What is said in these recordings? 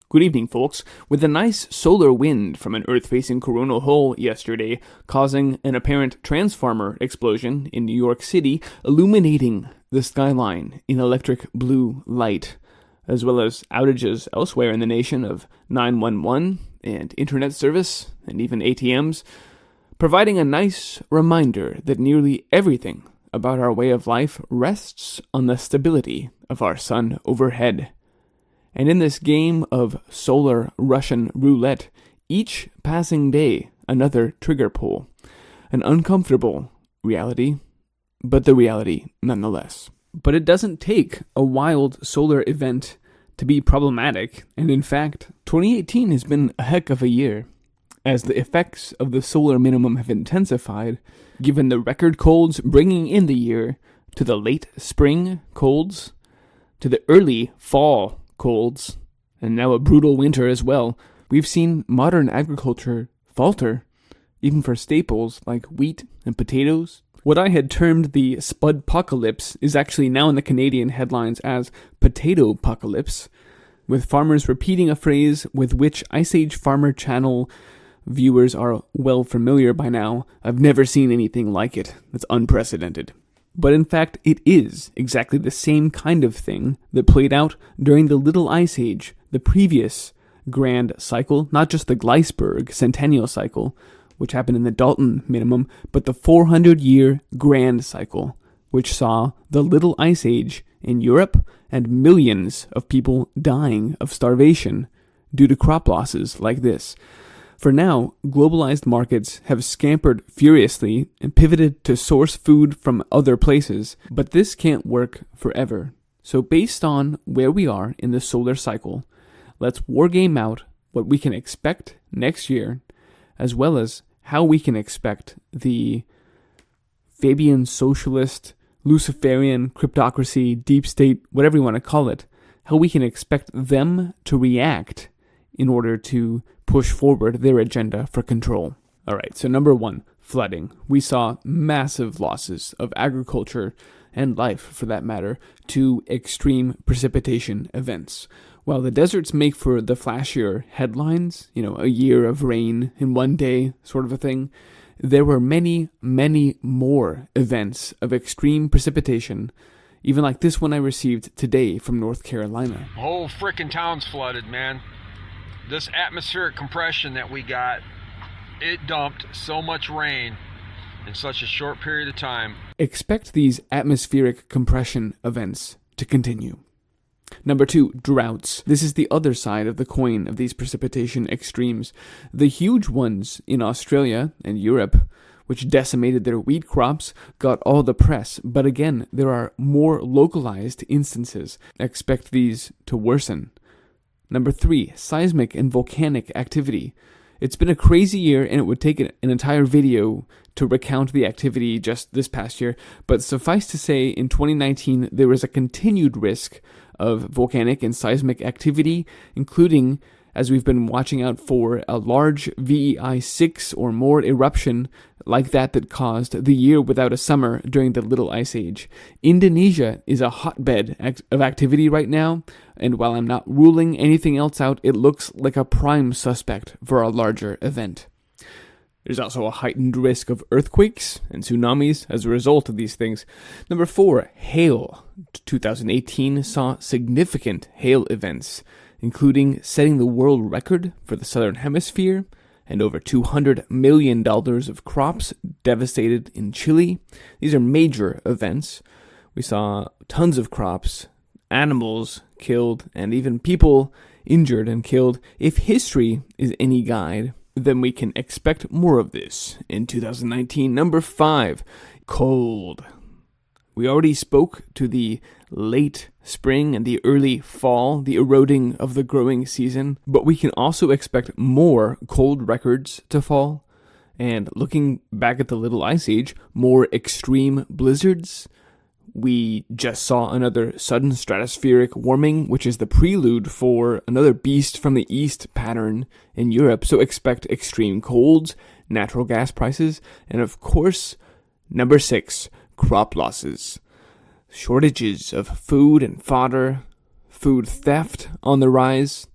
Good evening, folks. With a nice solar wind from an Earth-facing coronal hole yesterday causing an apparent transformer explosion in New York City, illuminating the skyline in electric blue light, as well as outages elsewhere in the nation of 911 and internet service and even ATMs, providing a nice reminder that nearly everything about our way of life rests on the stability of our sun overhead. And in this game of solar Russian roulette, each passing day another trigger pull. An uncomfortable reality, but the reality nonetheless. But it doesn't take a wild solar event to be problematic, and in fact, 2018 has been a heck of a year, as the effects of the solar minimum have intensified, given the record colds bringing in the year, to the late spring colds, to the early fall colds, and now a brutal winter as well. We've seen modern agriculture falter, even for staples like wheat and potatoes. What I had termed the Spudpocalypse is actually now in the Canadian headlines as Potato-pocalypse, with farmers repeating a phrase with which Ice Age Farmer Channel viewers are well familiar by now. I've never seen anything like it. It's unprecedented. But in fact, it is exactly the same kind of thing that played out during the Little Ice Age, the previous grand cycle, not just the Gleisberg centennial cycle, which happened in the Dalton minimum, but the 400-year grand cycle, which saw the Little Ice Age in Europe and millions of people dying of starvation due to crop losses like this. For now, globalized markets have scampered furiously and pivoted to source food from other places, but this can't work forever. So based on where we are in the solar cycle, let's wargame out what we can expect next year, as well as how we can expect the Fabian socialist, Luciferian, cryptocracy, deep state, whatever you want to call it, how we can expect them to react in order to push forward their agenda for control. All right, so number one, flooding. We saw massive losses of agriculture and life, for that matter, to extreme precipitation events. While the deserts make for the flashier headlines, a year of rain in one day sort of a thing, there were many, many more events of extreme precipitation, even like this one I received today from North Carolina. The whole frickin' town's flooded, man. This atmospheric compression that we got, it dumped so much rain in such a short period of time. Expect these atmospheric compression events to continue. Number two, droughts. This is the other side of the coin of these precipitation extremes. The huge ones in Australia and Europe, which decimated their wheat crops, got all the press. But again, there are more localized instances. Expect these to worsen. Number three, seismic and volcanic activity. It's been a crazy year, and it would take an entire video to recount the activity just this past year, but suffice to say, in 2019, there was a continued risk of volcanic and seismic activity, including, as we've been watching out for, a large VEI 6 or more eruption like that caused the year without a summer during the Little Ice Age. Indonesia is a hotbed of activity right now, and while I'm not ruling anything else out, it looks like a prime suspect for a larger event. There's also a heightened risk of earthquakes and tsunamis as a result of these things. Number four, hail. 2018 saw significant hail events, including setting the world record for the Southern Hemisphere, and over $200 million of crops devastated in Chile. These are major events. We saw tons of crops, animals killed, and even people injured and killed. If history is any guide, then we can expect more of this in 2019. Number five, cold. We already spoke to the late spring and the early fall, the eroding of the growing season, but we can also expect more cold records to fall. And looking back at the Little Ice Age, more extreme blizzards. We just saw another sudden stratospheric warming, which is the prelude for another beast from the east pattern in Europe. So expect extreme colds, natural gas prices, and of course, number six, crop losses. Shortages of food and fodder, food theft on the rise,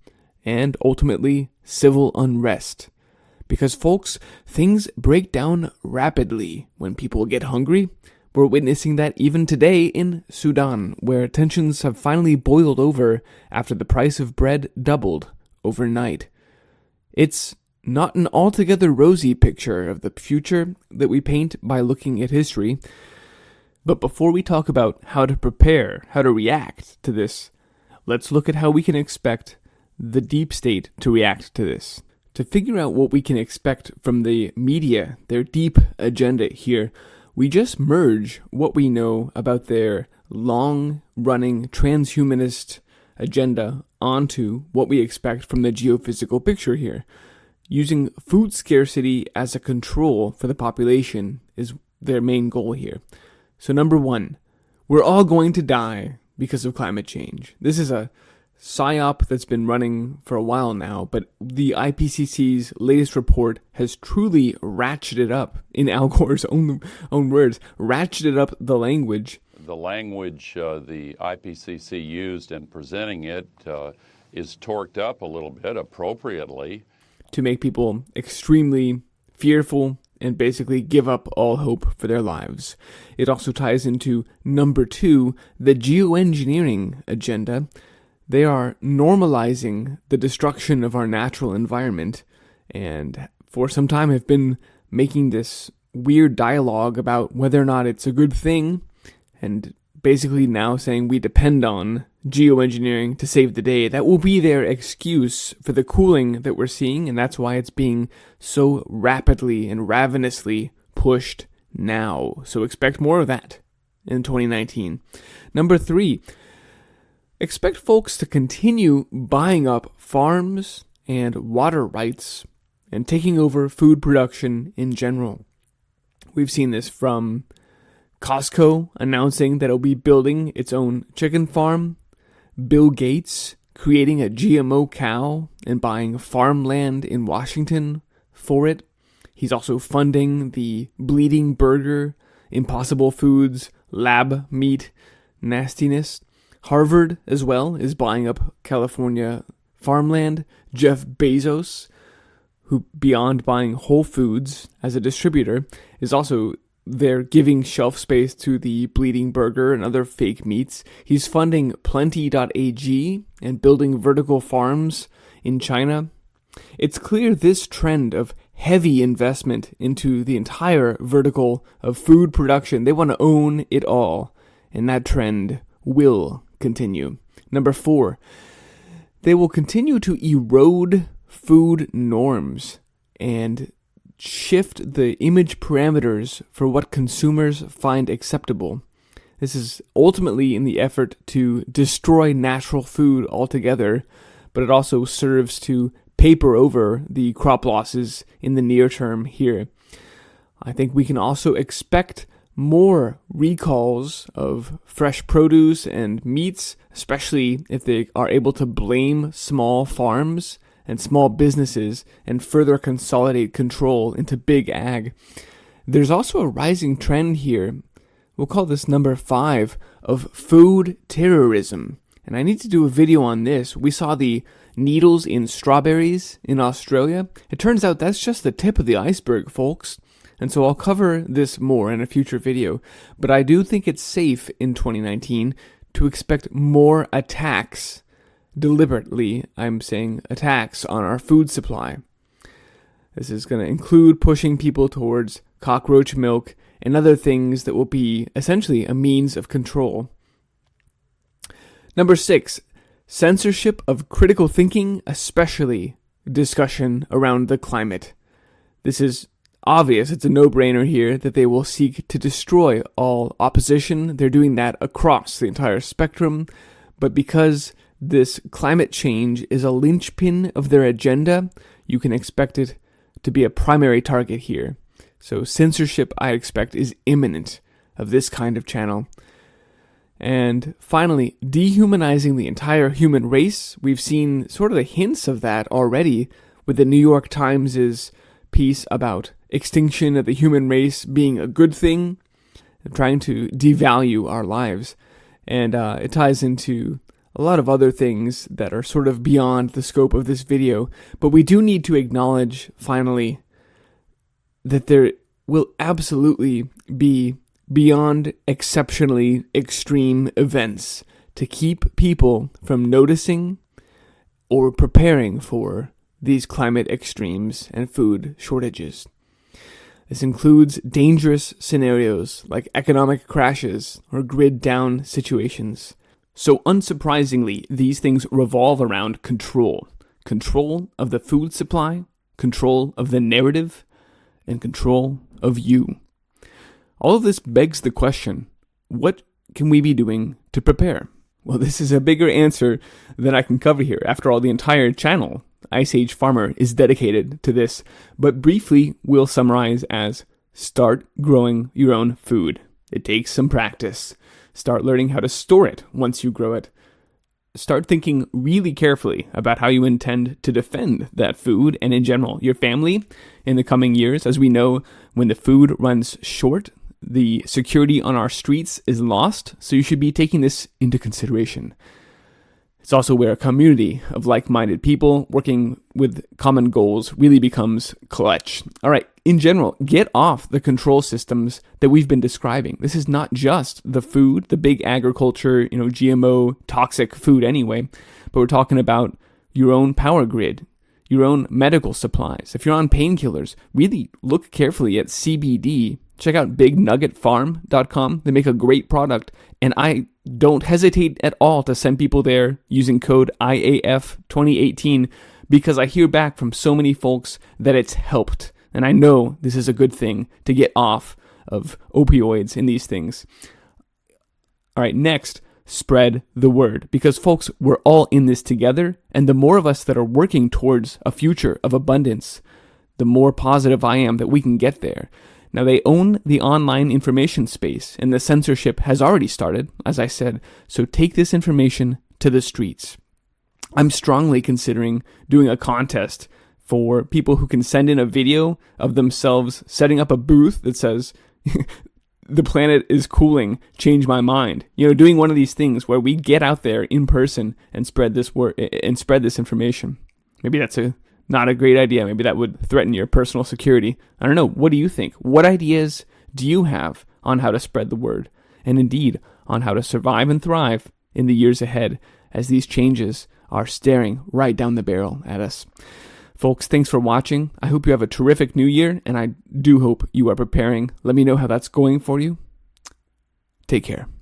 and ultimately civil unrest. Because folks, things break down rapidly when people get hungry. We're witnessing that even today in Sudan, where tensions have finally boiled over after the price of bread doubled overnight. It's not an altogether rosy picture of the future that we paint by looking at history. But before we talk about how to prepare, how to react to this, let's look at how we can expect the deep state to react to this. To figure out what we can expect from the media, their deep agenda here, we just merge what we know about their long-running transhumanist agenda onto what we expect from the geophysical picture here. Using food scarcity as a control for the population is their main goal here. So number one, we're all going to die because of climate change. This is a PSYOP that's been running for a while now, but the IPCC's latest report has truly ratcheted up, in Al Gore's own words, ratcheted up the language. The language the IPCC used in presenting it is torqued up a little bit appropriately. To make people extremely fearful and basically give up all hope for their lives. It also ties into number two, the geoengineering agenda. They are normalizing the destruction of our natural environment, and for some time have been making this weird dialogue about whether or not it's a good thing, and basically now saying we depend on geoengineering to save the day. That will be their excuse for the cooling that we're seeing, and that's why it's being so rapidly and ravenously pushed now. So expect more of that in 2019. Number three, expect folks to continue buying up farms and water rights and taking over food production in general. We've seen this from Costco announcing that it'll be building its own chicken farm, Bill Gates creating a GMO cow and buying farmland in Washington for it. He's also funding the Bleeding Burger, Impossible Foods, lab meat nastiness. Harvard, as well, is buying up California farmland. Jeff Bezos, who beyond buying Whole Foods as a distributor, is also there giving shelf space to the Bleeding Burger and other fake meats. He's funding Plenty.ag and building vertical farms in China. It's clear this trend of heavy investment into the entire vertical of food production, they want to own it all, and that trend will continue. Number four, they will continue to erode food norms and shift the image parameters for what consumers find acceptable. This is ultimately in the effort to destroy natural food altogether, but it also serves to paper over the crop losses in the near term here. I think we can also expect more recalls of fresh produce and meats, especially if they are able to blame small farms and small businesses and further consolidate control into big ag. There's also a rising trend here, we'll call this number 5, of food terrorism. And I need to do a video on this. We saw the needles in strawberries in Australia. It turns out that's just the tip of the iceberg, folks. And so I'll cover this more in a future video. But I do think it's safe in 2019 to expect more attacks. Deliberately, I'm saying attacks on our food supply. This is going to include pushing people towards cockroach milk and other things that will be essentially a means of control. Number 6, censorship of critical thinking, especially discussion around the climate. This is obvious, it's a no-brainer here that they will seek to destroy all opposition. They're doing that across the entire spectrum, but because this climate change is a linchpin of their agenda, you can expect it to be a primary target here. So censorship, I expect, is imminent of this kind of channel. And finally, dehumanizing the entire human race. We've seen sort of the hints of that already with the New York Times' piece about extinction of the human race being a good thing, trying to devalue our lives. And it ties into a lot of other things that are sort of beyond the scope of this video, but we do need to acknowledge, finally, that there will absolutely be beyond exceptionally extreme events to keep people from noticing or preparing for these climate extremes and food shortages. This includes dangerous scenarios like economic crashes or grid down situations. So unsurprisingly, these things revolve around control. Control of the food supply, control of the narrative, and control of you. All of this begs the question, what can we be doing to prepare? Well, this is a bigger answer than I can cover here. After all, the entire channel, Ice Age Farmer, is dedicated to this. But briefly, we'll summarize as start growing your own food. It takes some practice. Start learning how to store it once you grow it. Start thinking really carefully about how you intend to defend that food and, in general, your family in the coming years. As we know, when the food runs short, the security on our streets is lost, so you should be taking this into consideration. It's also where a community of like-minded people working with common goals really becomes clutch. All right, in general, get off the control systems that we've been describing. This is not just the food, the big agriculture, GMO, toxic food anyway, but we're talking about your own power grid, your own medical supplies. If you're on painkillers, really look carefully at CBD. Check out bignuggetfarm.com. They make a great product, and I don't hesitate at all to send people there using code IAF2018 because I hear back from so many folks that it's helped. And I know this is a good thing to get off of opioids and these things. All right, next, spread the word. Because folks, we're all in this together, and the more of us that are working towards a future of abundance, the more positive I am that we can get there. Now, they own the online information space, and the censorship has already started, as I said, so take this information to the streets. I'm strongly considering doing a contest for people who can send in a video of themselves setting up a booth that says, the planet is cooling, change my mind. Doing one of these things where we get out there in person and spread this word and spread this information. Maybe that's not a great idea. Maybe that would threaten your personal security. I don't know. What do you think? What ideas do you have on how to spread the word? And indeed, on how to survive and thrive in the years ahead as these changes are staring right down the barrel at us. Folks, thanks for watching. I hope you have a terrific new year, and I do hope you are preparing. Let me know how that's going for you. Take care.